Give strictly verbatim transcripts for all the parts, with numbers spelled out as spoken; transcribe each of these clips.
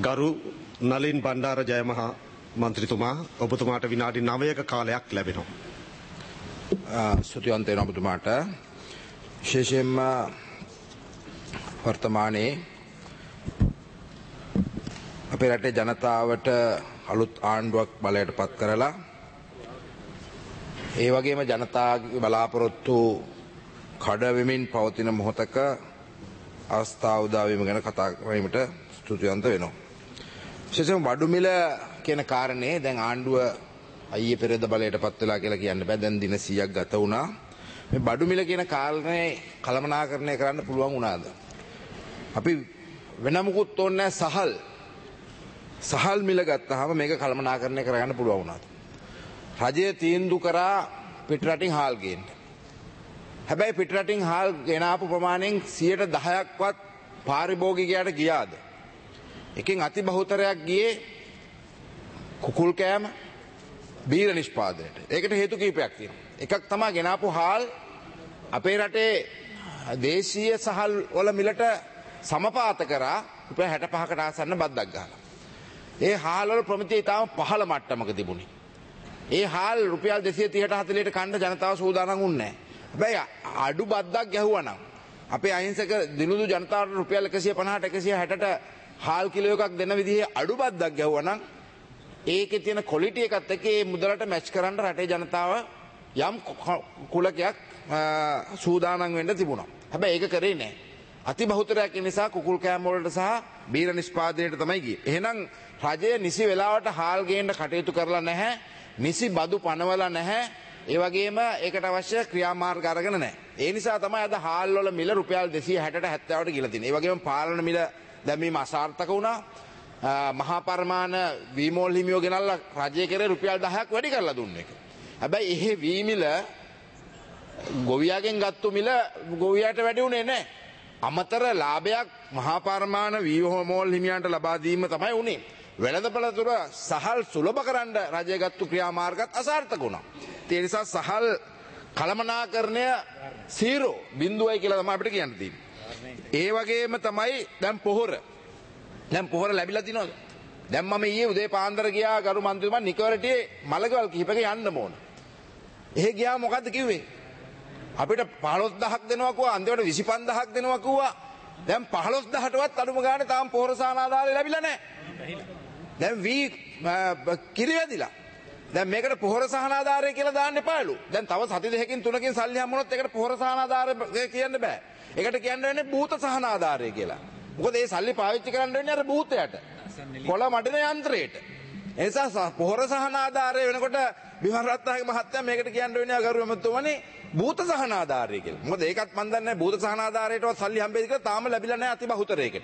ගරු නලින් බණ්ඩාර ජයමහා මන්ත්‍රීතුමා ඔබතුමාට විනාඩි නවයක කාලයක් ලැබෙනවා. ස්තුතිවන්ත වෙනවා ඔබතුමාට. විශේෂයෙන්ම වර්තමානයේ අපේ රටේ ජනතාවට අලුත් ආණ්ඩුවක් බලයට පත් කරලා ඒ වගේම ජනතාවගේ බලාපොරොත්තු කඩවෙමින් පවතින මොහොතක අවස්ථාව උදා වීම ගැන කතා කිරීමට ස්තුතිවන්ත වෙනවා. විශේෂයෙන්ම බඩු මිල කියන කාරණේ දැන් ආණ්ඩුව අයියේ පෙරේද බලයට පත් වෙලා කියලා කියන්න බෑ. දැන් දින සීයක් ගත වුණා. මේ බඩු මිල කියන කාරණේ කළමනාකරණය කරන්න පුළුවන් වුණාද? අපි වෙන මොකුත් ඕනේ සහල් සහල් මිල ගත්තාම මේක කළමනාකරණය කරගන්න පුළුවන් වුණාද? රජය තීන්දුව කරා පිටරටින් හාල් ගේන්න. හැබැයි පිටරටින් හාල් ගෙන ආපු ප්‍රමාණයෙන් සියයට දහයක්වත් පාරිභෝගිකයාට ගියාද? එකෙන් අති බහුතරයක් ගියේ කුකුල් කෑම බීර නිෂ්පාදනයට. ඒකට හේතු කීපයක් තියෙනවා. එකක් තමයි ගෙන ආපු හාල් අපේ රටේ දේශීය සහල් වල මිලට සමපාත කරා රුපියල් හැට පහකට ආසන්න බද්දක් ගහලා. ඒ හාල් වල ප්‍රමිතිය ඉතාම පහළ මට්ටමක තිබුණේ. ඒ හාල් රුපියල් දෙසිය තිහට හතළිහට කන්න ජනතාව සූදානම් වුණේ නැහැ. හැබැයි අඩු බද්දක් ගැහුවා නම් අපේ අහිංසක දිනුදු ජනතාවට රුපියල් එකසිය පනහට එකසිය හැටට හාල් කිලෝ එකක් දෙන විදිහේ අඩු බද්දක් ගැහුවා නම් ඒකේ තියෙන ක්වොලිටි එකත් එක්ක ඒ මුදලට මැච් කරන්න රටේ ජනතාව යම් කුලකයක් සූදානම් වෙන්න තිබුණා. හැබැයි ඒක කරේ නැහැ. අති බහුතරයක් නිසා කුකුල් කෑම වලට සහ බීර නිෂ්පාදනයට තමයි ගියේ. එහෙනම් රජය නිසි වෙලාවට හාල් ගේන්න කටයුතු කරලා නැහැ. නිසි බදු පනවලා නැහැ. ඒ වගේම ඒකට අවශ්‍ය ක්‍රියාමාර්ග අරගෙන නැහැ. ඒ නිසා තමයි අද හාල් වල මිල රුපියල් දෙසිය හැටට හැත්තෑවට ගිහලා තියෙන්නේ. ඒ වගේම පාලන මිල දැමීම අසාර්ථක වුණා. මහා පරිමාණ වීමෝල් හිමියෝ ගෙනල්ලා රජය කරේ රුපියල් දහයක් වැඩි කරලා දුන්න එක. හැබැයි එහෙ වී මිල ගොවියාගෙන් ගත්තු මිල ගොවියාට වැඩි උනේ නැහැ. අමතර ලාභයක් මහා පරිමාණ වීමෝල් හිමියන්ට ලබා දීම තමයි උනේ. වෙළඳපොළ තුර සහල් සුලභ කරන්න රජය ගත්තු ක්‍රියාමාර්ගත් අසාර්ථක වුණා. ඒ නිසා සහල් කළමනාකරණය සීරෝ බිඳුවයි කියලා තමයි අපිට කියන්න තියෙන්නේ. ඒ වගේම තමයි දැන් පොහොර. දැන් පොහොර ලැබිලා තිනවද? දැන් මම ඊයේ උදේ පාන්දර ගියා ගරු මන්ත්‍රීතුමා නිකවරටියේ මලකවල් කිහිපක යන්න ඕන. එහෙ ගියා මොකද්ද කිව්වේ? අපිට පහළොස් දහයක් දෙනවා කිව්වා, අන්තිමට විසි පන්දාහක් දෙනවා කිව්වා. දැන් පහළොස් දහයටවත් අඩුම ගානේ තාම පොහොර සානාධාරය ලැබිලා නැහැ. දැන් වී කිරි වැදිලා. දැන් මේකට පොහොර සහනාධාරය කියලා දාන්න එපාලු. දැන් තව සති දෙකකින් තුනකින් සල්ලි හම්බුනොත් ඒකට පොහොර සහනාධාරය කියන්න බෑ. ඒකට කියන්න වෙන්නේ භූත සහනාධාරය කියලා. මොකද ඒ සල්ලි පාවිච්චි කරන්න වෙන්නේ අර භූතයට. කොළ මඩන යන්ත්‍රයට. ඒ නිසා පොහොර සහනාධාරය වෙනකොට බිමන් රත්නායක මහත්තයා මේකට කියන්න වෙන්නේ අගරු එමතුමනි භූත සහනාධාරය කියලා. මොකද ඒකත් මන් දන්නේ නැහැ භූත සහනාධාරයටවත් සල්ලි හම්බෙයිද කියලා තාම ලැබිලා නැහැ අති බහුතරයකට.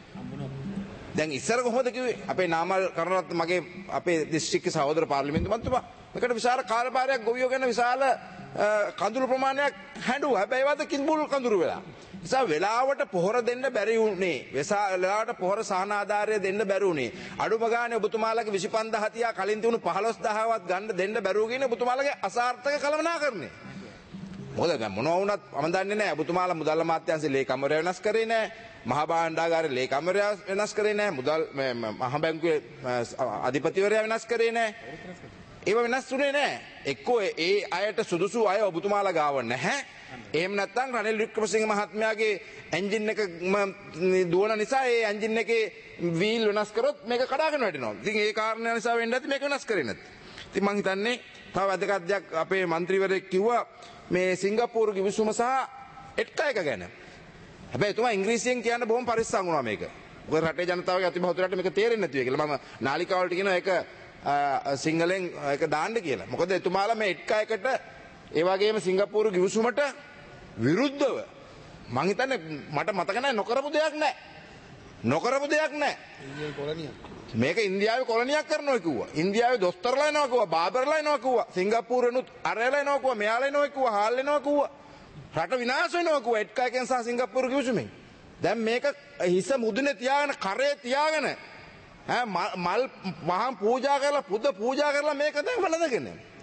දැන් ඉස්සර කොහොමද කිව්වේ? අපේ නාමල් කරනවත් මගේ අපේ දිස්ත්‍රික්ක සහෝදර පාර්ලිමේන්තු මන්ත්‍රීතුමා මේකට විශාල කාර්යභාරයක් ගොවියෝ ගැන විශාල කඳුළු ප්‍රමාණයක් හැඬුවා. හැබැයි ඒවද කිඹුල් කඳුළු වෙලා. නිසා වෙලාවට පොහොර දෙන්න බැරි වුණේ. වෙලාවට පොහොර සහනාධාරය දෙන්න බැරි වුණේ. අඩුම ගානේ ඔබතුමාලගේ විසි පන්දාහ තියා කලින් තිබුණු පහළොස් දහයවත් ගන්න දෙන්න බැරුව ගියේ ඔබතුමාලගේ අසාර්ථක කළමනාකරණය. මොකද දැන් මොනවා වුණත් මම දන්නේ නැහැ. ඔබතුමාලා මුදල් අමාත්‍යාංශයේ ලේකම්වරය වෙනස් කරේ නැහැ. මහා භාණ්ඩාගාරයේ ලේකම්වරය වෙනස් කරේ නැහැ. මුදල් මහා බැංකුවේ අධිපතිවරයා වෙනස් කරේ නැහැ. ඒව වෙනස් වුණේ නැහැ. එක්කෝ ඒ අයට සුදුසු අය ඔබතුමාලා ගාව නැහැ. එහෙම නැත්නම් රනිල් වික්‍රමසිංහ මහත්මයාගේ එන්ජින් එක දුවන නිසා ඒ එන්ජින් එකේ වීල් වෙනස් කරොත් මේක කඩාගෙන වැටෙනවා. ඉතින් ඒ කාරණා නිසා වෙන්න ඇති මේක වෙනස් කරේ නැති. ඉතින් මං හිතන්නේ තව වැදගත් දෙයක් අපේ മന്ത്രിවරයෙක් කිව්වා මේ සිංගප්පූරු කිවිසුම සහ එට්කා එක ගැන. හැබැයි එතුමා ඉංග්‍රීසියෙන් කියන්න බොහොම පරිස්සම් වුණා මේක. මොකද රටේ ජනතාවගේ අති බහුතරයට මේක තේරෙන්නේ නැති වෙයි කියලා. මම නාලිකාවලට කියනවා ඒක සිංහලෙන් ඒක දාන්න කියලා. මොකද එතුමාලා මේ එට්කා එකට ඒ වගේම සිංගප්පූරු කිවිසුමට විරුද්ධව මං හිතන්නේ මට මතක නැහැ නොකරපු දෙයක් නැහැ. නොකරපු දෙයක් නැහැ. ඉන්දියාවේ කොලනියක්. මේක ඉන්දියාවේ කොලනියක් කරනවා කිව්වා. ඉන්දියාවේ දොස්තරලා එනවා කිව්වා, බාබර්ලා එනවා කිව්වා. සිංගප්පූරුනුත් අරයලා එනවා කිව්වා, මෙයාලා එනවා කිව්වා, හාල් එනවා කිව්වා. රට විනාශ වෙනවා කිව්වා එට්කා එකෙන් සහ සිංගප්පූරු කිවිසුමෙන්. දැන් මේක හිස මුදුනේ තියාගෙන කරේ තියාගෙන ඈ මල් මහා පූජා කරලා පුද පූජා කරලා මේක දැන් වළඳගෙන.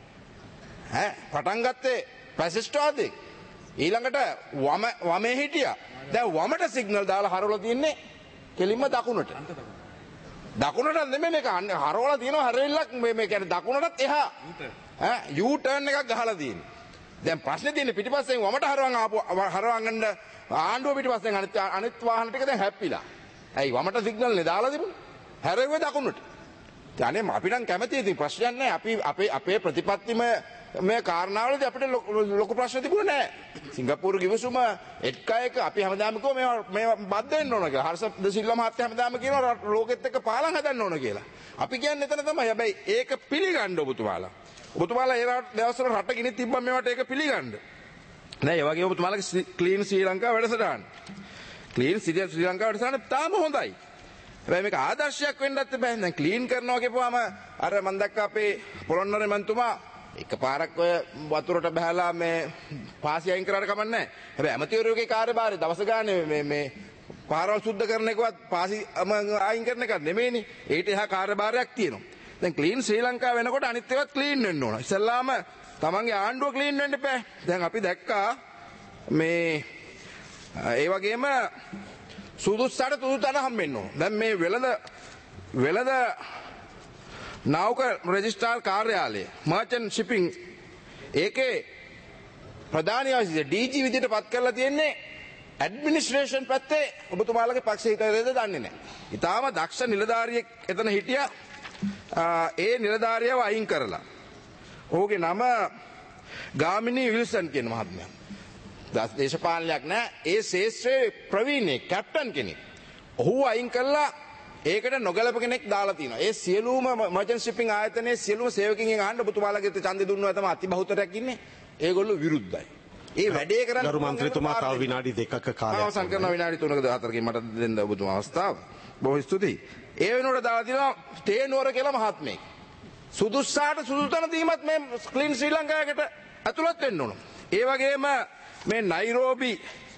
ඈ පටන් ගත්තේ ෆැසිස්ට්වාදී. ඊළඟට වම වමේ හිටියා. දැන් වමට සිග්නල් දාලා හරවලා තියන්නේ කෙලින්ම දකුණට. දකුණට නෙමෙයි මේක හරවලා තියෙනවා හරෙල්ලක් මේ මේ කියන්නේ දකුණටත් එහා ඈ යූ ටර්න් එකක් ගහලා තියෙනවා. දැන් ප්‍රශ්නේ තියෙන්නේ පිටිපස්සෙන් වමට හරවන් ආපු හරවන් ගන්න ආණ්ඩුව පිටිපස්සෙන් අනිත් අනිත් වාහන ටික දැන් හැප්පිලා. ඇයි වමට සිග්නල් නේ දාලා තිබුණේ? හැරෙව්වේ දකුණට. අනේ අපි නම් කැමතියි ඉතින් ප්‍රශ්නයක් නැහැ. අපි අපේ අපේ ප්‍රතිපත්තිම මේ කාරණාවලදී අපිට ලොකු ප්‍රශ්න තිබුණේ නැහැ. සිංගප්පූරු කිවිසුම එක්කයක අපි හැමදාම කිව්වා මේවා මේවා බද්ද වෙන්න ඕන කියලා. හර්ෂ ද සිල්වා මහත්තයා හැමදාම කියනවා ලෝකෙත් එක්ක පාලම් හදන්න ඕන කියලා. අපි කියන්නේ එතන තමයි. හැබැයි ඒක පිළිගන්න ඔබතුමාලා. ඔබතුමාලා ඒ දවස්වල රට ගිනි තිබ්බම මේවට ඒක පිළිගන්න. නෑ ඒ වගේම ඔබතුමාලගේ ක්ලීන් ශ්‍රී ලංකා වැඩසටහන. ක්ලීන් ශ්‍රී ලංකා වැඩසටහන තාම හොඳයි. හැබැයි මේක ආදර්ශයක් වෙන්නත් බෑ. දැන් ක්ලීන් කරනවා කියපුවාම අර මම දැක්ක අපේ පොළොන්නරුවේ මන්තුමා එකපාරක් ඔය වතුරට බහලා මේ පාසි අයින් කරාට කමක් නැහැ. හැබැයි ඇමතිවරුගේ කාර්යභාරය දවස ගානේ මේ මේ පාරවල් සුද්ධ කරන එකවත් පාසි අයින් කරන එකක් නෙමෙයිනේ. ඒකට එහා කාර්යභාරයක් තියෙනවා. දැන් ක්ලීන් ශ්‍රී ලංකා වෙනකොට අනිත් ඒවාත් ක්ලීන් වෙන්න ඕන. ඉස්සල්ලාම තමන්ගේ ආණ්ඩුව ක්ලීන් වෙන්න එපා. දැන් අපි දැක්කා මේ ඒ වගේම සුදුස්සට සුදු තැන හම්බෙන්න ඕන. දැන් මේ වෙළඳ වෙළඳ නාවක රෙජිස්ට්‍රාර් කාර්යාලය මර්චන්ට් ෂිපින් ඒකේ ප්‍රධාන අවශ්‍ය ඩීජී විදිහට පත් කරලා තියෙන්නේ ඇඩ්මිනිස්ට්‍රේෂන් පැත්තේ ඔබතුමාලගේ පක්ෂ හිතේද දන්නේ නැහැ. ඊටාම දක්ෂ නිලධාරියෙක් එතන හිටියා. ඒ නිලධාරියව අයින් කරලා. ඔහුගේ නම ගාමිණී විල්සන් කියන මහත්මයා. දේශපාලනයක් නෑ. ඒ ශේෂ්ත්‍රයේ ප්‍රවීණෙක් කැප්ටන් කෙනෙක්. ඔහු අයින් කළා ඒකට නොගැලප කෙනෙක් දාලා තියෙනවා. ඒ සියලුම මර්චන්ට් ෂිපින් ආයතනයේ සියලුම සේවකින්ගෙන් අහන්න ඔබතුමාලගේ ඡන්දෙ දුන්නා තමයි අති බහුතරයක් ඉන්නේ. ඒගොල්ලෝ විරුද්ධයි. ඒ වැඩේ කරන්නේ ගරු මන්ත්‍රීතුමා තව විනාඩි දෙකක කාලයක් අවසන් කරනවා. විනාඩි තුනක හතරකින් මට දෙන්න ඔබතුමා අවස්ථාව. බොහෝ ස්තුතියි. ඒ වෙනුවට දාලා තියෙනවා තේනුවර කියලා මහත්මයෙක්. සුදුස්සාට සුදුතන දීමත් මේ ක්ලීන් ශ්‍රී ලංකාවකට ඇතුළත් වෙන්න ඕන. ඒ වගේම මේ නයිරෝබි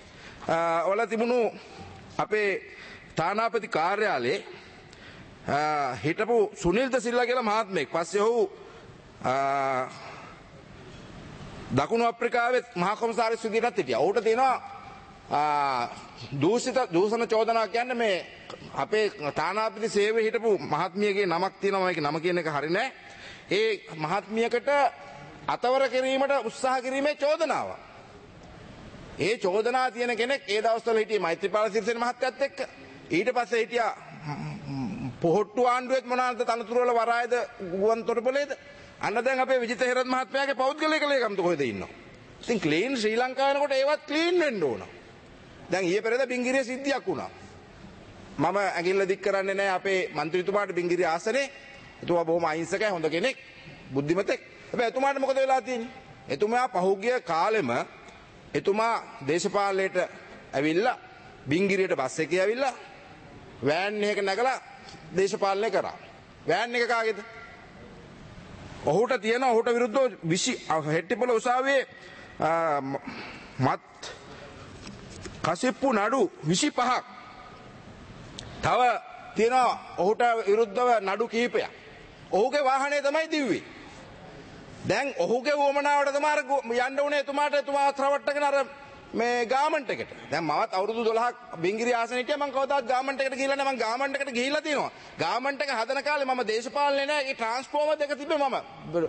වල තිබුණු අපේ තානාපති කාර්යාලයේ හිටපු සුනිල් ද සිල්වා කියලා මහත්මයෙක් පස්සේ ඔහු දකුණු අප්‍රිකාවේ මහා කොමසාරිස් විදිහටත් හිටියා. ඔහුට තියෙනවා දූෂිත දූෂණ චෝදනා කියන්නේ මේ අපේ තානාපති සේවයේ හිටපු මහත්මියගේ නමක් තියෙනවා. මේක නම කියන එක හරි නෑ. ඒ මහත්මියකට අතවර කිරීමට උත්සාහ කිරීමේ චෝදනාව. ඒ චෝදනා තියෙන කෙනෙක් ඒ දවස්වල හිටියේ මෛත්‍රීපාල සිරිසේන මහත්තයත් එක්ක. ඊට පස්සේ හිටියා පොහොට්ටු ආණ්ඩුවෙත් මොනවාද තනතුරු වල වරායද ගුවන් තොටුපළේද. අන්න දැන් අපේ විජිත හේරත් මහත්මයාගේ පෞද්ගලික ලේකම්තු කොහෙද ඉන්නව. ඉතින් ක්ලීන් ශ්‍රී ලංකාව වෙනකොට ඒවත් ක්ලීන් වෙන්න ඕන. දැන් ඊයේ පෙරේද බින්ගිරිය සිද්ධියක් වුණා. මම ඇඟිල්ල දික් කරන්නේ නැහැ අපේ മന്ത്രിතුමාට බින්ගිරිය ආසනේ. එතුමා බොහොම අහිංසකයි හොඳ කෙනෙක් බුද්ධිමතෙක්. හැබැයි එතුමාට මොකද වෙලා තියෙන්නේ? එතුමා පහුගිය කාලෙම එතුමා දේශපාලනයට ඇවිල්ලා බින්ගිරියට බස් එකේ ඇවිල්ලා වෑන් එකක නැගලා දේශපාලනය කරා. වෑන් එක කාගේද? ඔහුට තියෙන ඔහුට විරුද්ධව විසි හෙට්ටිපොළ උසාවියේ මත් කසිප්පු නඩු විසි පහක්. තව තියෙනවා ඔහුට විරුද්ධව නඩු කිහිපයක්. ඔහුගේ වාහනේ තමයි දිව්වේ. දැන් ඔහුගේ වමනාවට තමයි යන්න උනේ එතුමාට එතුමා රවට්ටගෙන අර මේ ගාමන්ට් එකට. දැන් මමත් අවුරුදු දොළහක් බින්ගිරි ආසනෙ හිටියා. මම කවදාවත් ගාමන්ට් එකට ගිහිල්ලා නැහැ. මම ගාමන්ට් එකට ගිහිල්ලා තියෙනවා. ගාමන්ට් එක හදන කාලේ මම දේශපාලනේ නැහැ. ඒ ට්‍රාන්ස්ෆෝමර් දෙක තිබ්බේ මම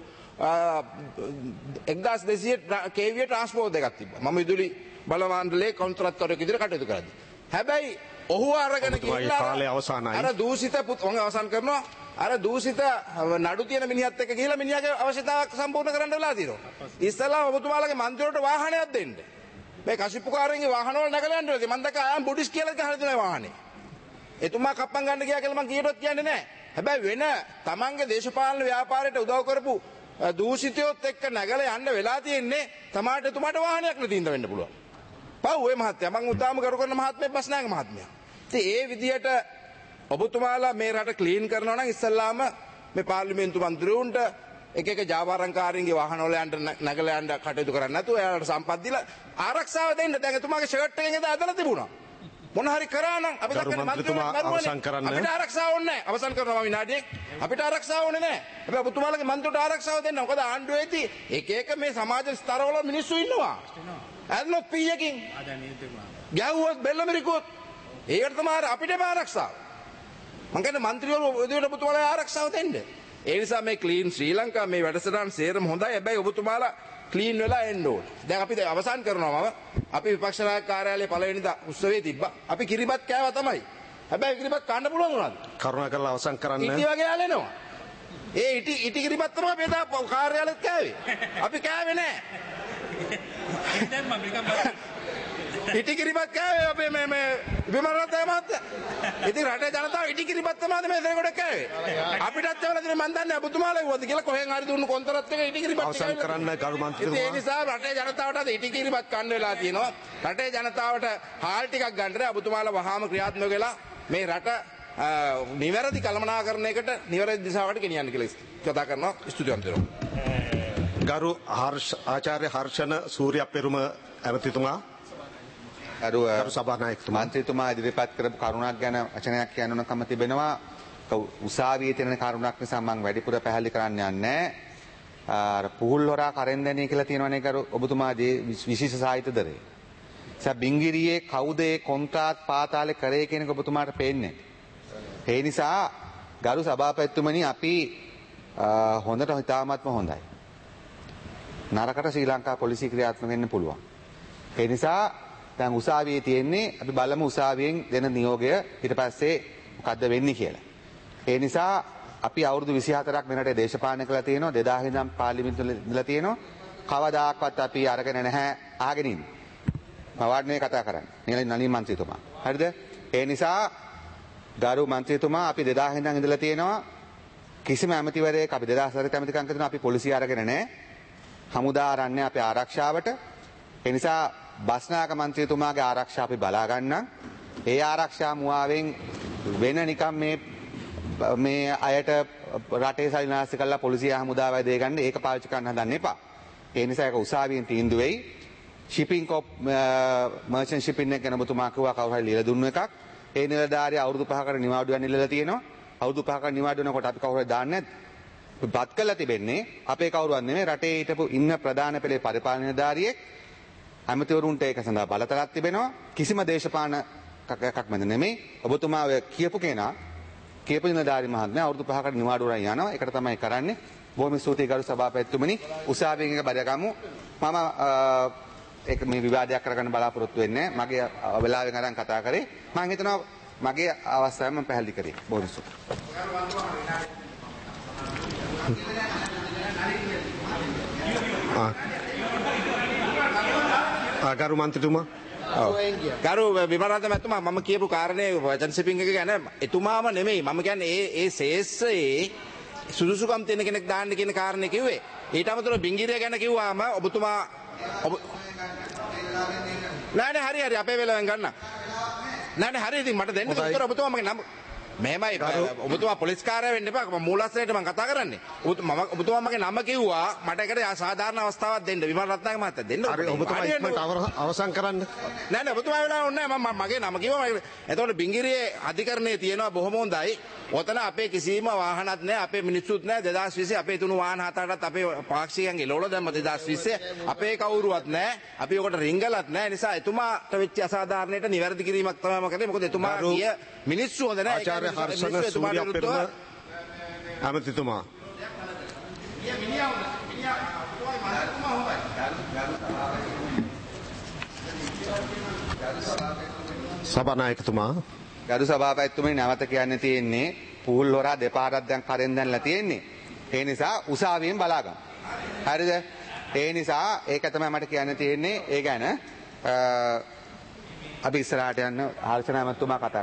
එක්දාස් දෙසිය කේවිය ට්‍රාන්ස්ෆෝමර් දෙකක් තිබ්බා. මම විදුලි බල මණ්ඩලයේ කොන්ත්‍රාත්වරයෙක් විදිහට කටයුතු කරද්දි. හැබැයි ඔහු අරගෙන ගිහිල්ලා අර දූෂිත පුත් මම අවසන් කරනවා. අර දූෂිත නඩු තියෙන මිනිහත් එක්ක ගිහිල්ලා මිනිහාගේ අවශ්‍යතාවක් සම්පූර්ණ කරන්න වෙලා තියෙනවා. ඉස්සලා ඔබතුමාලගේ මන්ත්‍රීවරුන්ට වාහනයක් දෙන්න. මේ කසිප්පුකාරයන්ගේ වාහනවල නැගලා යන්න ඕනේ. මම දැක්ක ආයම් බොඩිස් කියලා ගහලා දෙනවා වාහනේ. එතුමා කප්පම් ගන්න ගියා කියලා මම කීයටවත් කියන්නේ නැහැ. හැබැයි වෙන තමන්ගේ දේශපාලන ව්‍යාපාරයට උදව් කරපු දූෂිතයොත් එක්ක නැගලා යන්න වෙලා තියෙන්නේ තමාට එතුමාට වාහනයක් නැතිඳ වෙන්න පුළුවන්. පව් ඔය මහත්තයා මම උදාම කරු කරන මහත්මයෙක් බස්නායක මහත්මයා. ඉතින් ඒ විදියට ඔබතුමාලා මේ රට ක්ලීන් කරනවා නම් ඉස්සල්ලාම මේ පාර්ලිමේන්තු මන්ත්‍රීවුන්ට එක එක ජාවාරම්කාරීන්ගේ වාහනවල යන්න නැගලා යන්න කටයුතු කරන්නේ නැතුව එයාලට සම්පත් දීලා ආරක්ෂාව දෙන්න. දැන් එතුමාගේ ෂර්ට් එකෙන් එදා ඇදලා තිබුණා. මොන හරි කරා නම් අපි දැක්කේ මන්ත්‍රීතුමා අවසන් කරන්න. අපිට ආරක්ෂාව ඕනේ නැහැ. අවසන් කරනවා විනාඩියක්. අපිට ආරක්ෂාව ඕනේ නැහැ. හැබැයි ඔබතුමාලගේ මන්ත්‍රීට ආරක්ෂාව දෙන්න. මොකද ආණ්ඩුවේදී එක එක මේ සමාජ ස්තරවල මිනිස්සු ඉන්නවා. ඇන්නොත් පීයකින් ගැව්වොත් බෙල්ලමිරිකුත් ඒකට තමයි අපිට ආරක්ෂාව. මං කියන්නේ മന്ത്രിවරු විදියට ඔබතුමාලා ආරක්ෂාව දෙන්න. ඒ නිසා මේ ක්ලීන් ශ්‍රී ලංකා මේ වැඩසටහන සේරම හොඳයි. හැබැයි ඔබතුමාලා ක්ලීන් වෙලා එන්න ඕන. දැන් අපි අවසන් කරනවා මම. අපි විපක්ෂ නායක කාර්යාලයේ පළවෙනිදා උත්සවයේ තිබ්බා. අපි කිරිබත් කෑවා තමයි. හැබැයි කිරිබත් කන්න පුළුවන් වුණාද? කරුණාකරලා අවසන් කරන්න. ඉටි වගේ යාලෙනවා. ඒ ඉටි ඉටි කිරිබත් තමයි අපි එදා කාර්යාලෙත් කෑවේ. අපි කෑවේ නෑ. ඉටි කිරිබත් කෑවේ අපි මේ මේ විමරණත මහත්තයා. ඉතින් රටේ ජනතාව ඉටි කිරිබත් තමයි මේ දෙනකොට කෑවේ. අපිටත් ඒවල දින මන් දන්නේ ඔබතුමාලා කිව්වද කියලා කොහෙන් හරි දුන්නු කොන්තරත් එක ඉටි කිරිබත් අවසන් කරන්න කරු මන්ත්‍රීතුමා. ඒ නිසා රටේ ජනතාවට අද ඉටි කිරිබත් කන්න වෙලා තියෙනවා. රටේ ජනතාවට හාල් ටිකක් ගන්න ඔබතුමාලා වහාම ක්‍රියාත්මක වෙලා මේ රට නිවැරදි කළමනාකරණයකට නිවැරදි දිශාවකට ගෙනියන්න කියලා කතා කරනවා. ස්තුතිවන්ත වෙනවා. ගරු හර්ෂ ආචාර්ය හර්ෂණ සූර්යපෙරුම ඇමතිතුමා අරු ගරු සභානායකතුමා මන්ත්‍රීතුමා ඉදිරිපත් කරපු කරුණක් ගැන වචනයක් කියන්න ඕනකම තිබෙනවා. උසාවියේ තියෙන කරුණක් නිසා මම වැඩිපුර පැහැදිලි කරන්න යන්නේ අර පුහුල් හොරා කරෙන්දෙනී කියලා තියෙනවනේ කරු ඔබතුමාගේ විශේෂ සාහිත්‍ය දරේ. සා බින්ගිරියේ කවුද ඒ කොන්ත්‍රාත් පාතාලේ කරේ කියන එක ඔබතුමාට පේන්නේ. ඒ නිසා ගරු සභාපතිතුමනි අපි හොඳට හිතාමත්ම හොඳයි. නරකට ශ්‍රී ලංකා පොලිසිය ක්‍රියාත්මක වෙන්න පුළුවන්. ඒ නිසා දැන් උසාවියේ තියෙන්නේ අපි බලමු උසාවියෙන් දෙන නියෝගය ඊට පස්සේ මොකද්ද වෙන්නේ කියලා. ඒ නිසා අපි අවුරුදු විසිහතරක් මෙරටේ දේශපාලනය කළා තියෙනවා. දෙදාහ ඉඳන් පාර්ලිමේන්තුවේ ඉඳලා තියෙනවා. කවදාකවත් අපි අරගෙන නැහැ ආගෙන ඉන්නේ. මවාඩනේ කතා කරන්නේ. නිල නලින් මන්ත්‍රීතුමා. හරිද? ඒ නිසා ගරු මන්ත්‍රීතුමා අපි දෙදාහ ඉඳන් ඉඳලා තියෙනවා. කිසිම ඇමතිවරයෙක් අපි දෙදාහ හතරේ ඇමතිකම් කරනවා අපි පොලිසිය අරගෙන නැහැ. හමුදා ආරන්නේ අපේ ආරක්ෂාවට. ඒ නිසා බස්නායක මන්ත්‍රීතුමාගේ ආරක්ෂාව අපි බලා ගන්නම්. ඒ ආරක්ෂා මුවාවෙන් වෙන නිකම් මේ මේ අයට රටේ සල්ලිනාස්ති කරලා පොලිසිය හමුදාවයි දෙය ගන්න ඒක පාවිච්චි කරන්න හදන්න එපා. ඒ නිසා ඒක උසාවියෙන් තීන්දුව වෙයි. shipping cop merchant shipping එක ගැන ඔබතුමා කිව්වා කවුරු හරි ලියලා දුන්නු එකක්. ඒ නිලධාරියා අවුරුදු පහකට නිවාඩුවක් නිලලා තියෙනවා. අවුරුදු පහකට නිවාඩු වෙනකොට අපි කවුරු හරි දාන්නේ නැද්ද? බත් කළා තිබෙන්නේ අපේ කවුරුවත් නෙමෙයි රටේ හිටපු ඉන්න ප්‍රධාන පෙළේ පරිපාලන නිලධාරියෙක්. ඇමතිවරුන්ට ඒක සඳහා බලතලක් තිබෙනවා. කිසිම දේශපාලන එකක් මැද නෙමෙයි. ඔබතුමා ඔය කියපු කෙනා කියපු නිලධාරි මහත්මයා අවුරුදු පහකට නිවාඩු වරන් යනවා. ඒකට තමයි කරන්නේ. බොහොම ස්තුතියි ගරු සභාපතිතුමනි. උසාවියෙන් එක බැලගමු. මම ඒක මේ විවාදයක් කරගන්න බලාපොරොත්තු වෙන්නේ මගේ වෙලාවෙන් අරන් කතා කරේ. මම හිතනවා මගේ අවස්ථාවෙන් මම පැහැදිලි කරේ. බොහොම ස්තුතියි. ගරු මන්ත්‍රීතුමා ගරු විමරණත මැතිතුමා මම කියපු කාරණේ වචන ශිපින් එක ගැන එතුමාම නෙමෙයි මම කියන්නේ ඒ ඒ ශේෂ්ත්‍රයේ සුදුසුකම් තියෙන කෙනෙක් දාන්න කියන කාරණේ කිව්වේ. ඊට අමතරව බින්ගිරිය ගැන කිව්වාම ඔබතුමා ඔබ නෑ නෑ හරි හරි අපේ වෙලාවෙන් ගන්න. නෑ නෑ හරි ඉතින් මට දෙන්න උත්තර ඔබතුමා මගේ නම මෙහෙමයි ඔබතුමා පොලිස් කාර්යාලය වෙන්න එපා මම මූලාශ්‍රයට මම කතා කරන්නේ. මම ඔබතුමා මගේ නම කිව්වා මට ඒකට සාධාරණ අවස්ථාවක් දෙන්න විමල් රත්නායක මහත්තයා දෙන්න. හරි ඔබතුමා ඉක්මනට අවසන් කරන්න. නෑ නෑ ඔබතුමා වෙලාව ඕනේ නෑ මම මගේ නම කිව්වා. එතකොට බින්ගිරියේ අධිකරණයේ තියෙනවා බොහොම හොඳයි. ඔතන අපේ කිසිම වාහනත් නෑ අපේ මිනිස්සුත් නෑ දෙදාස් විස්සේ අපේ තුණු වාහන හත අටත් අපේ පාක්ෂිකයන්ගේ ලෝල දැම්ම දෙදාස් විස්සේ අපේ කවුරුවත් නෑ අපි ඔකට රිංගලත් නෑ නිසා එතුමාට වෙච්ච අසාධාරණයට නිවැරදි කිරීමක් තමයි මම කරේ මොකද එතුමා ගිය මිනිස්සු හොඳ නෑ ආචාර්ය හර්ෂණ සූර්යපෙරුම ඇමතිතුමා සභානායකතුමා ගරු සභාපතිතුමනි නැවත කියන්න තියෙන්නේ පුහුල් හොරා දෙපාරක් දැන් කරෙන් දැන්ලා තියෙන්නේ. ඒ නිසා උසාවියෙන් බලාගමු. හරිද? ඒ නිසා ඒක තමයි මට කියන්න තියෙන්නේ. ඒ ගැන අපි ඉස්සරහට යන්න හර්ෂණ ඇමතුමා කතා